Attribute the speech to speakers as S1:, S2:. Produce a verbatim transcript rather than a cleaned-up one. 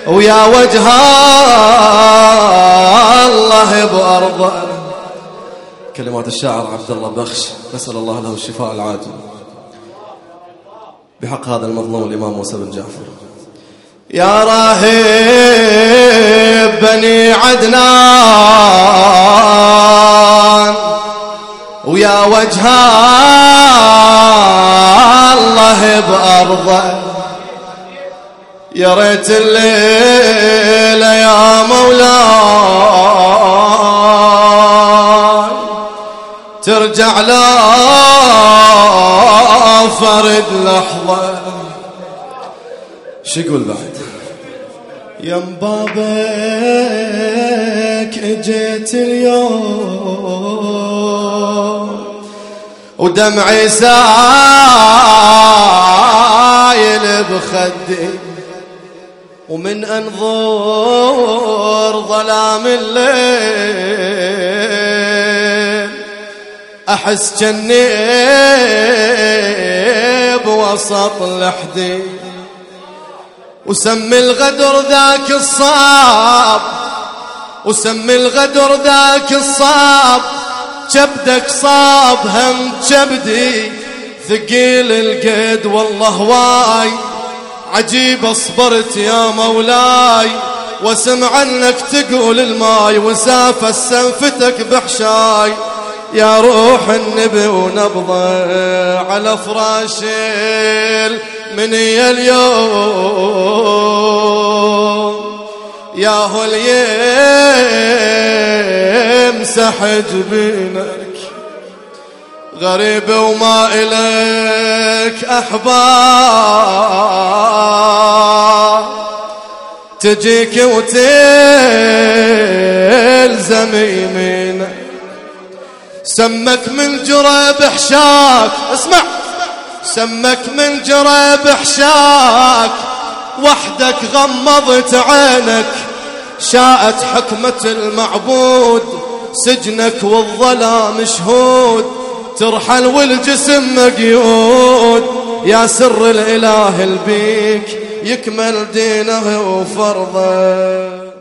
S1: ويا وجه الله بأرضه. كلمات الشاعر عبد الله بخش، نسأل الله له الشفاء العاجل بحق هذا المظلوم الإمام موسى بن جعفر. يا راهب بني عدنان ويا وجه الله بأرضه، يا ريت الليلة يا مولاي ترجع لا فرد لحظة. شو يقول بعد؟ يم بابك اجيت اليوم ودمعي سايل بخدي، ومن انظر ظلام الليل احس جني بوسط لحدي، وسمي الغدر ذاك الصاب، وسمي الغدر ذاك الصاب، كبدك صاب هم كبدي ثقيل القد والله واي، عجيب صبرت يا مولاي واسمع عنك تقول الماي، وسافة سنفتك بحشاي يا روح النبي ونبضه على فراش المنية اليوم، يا هو يمسح جبينك غريب وما إليك أحباب، تجيك وتلزم يمينك، سمك من جرى بحشاك، اسمع، سمك من جرى بحشاك، وحدك غمضت عينك، شاءت حكمة المعبود سجنك والظلام شهود، ترحل والجسم مقيود، يا سر الإله البيك يكمل دينه وفرضه.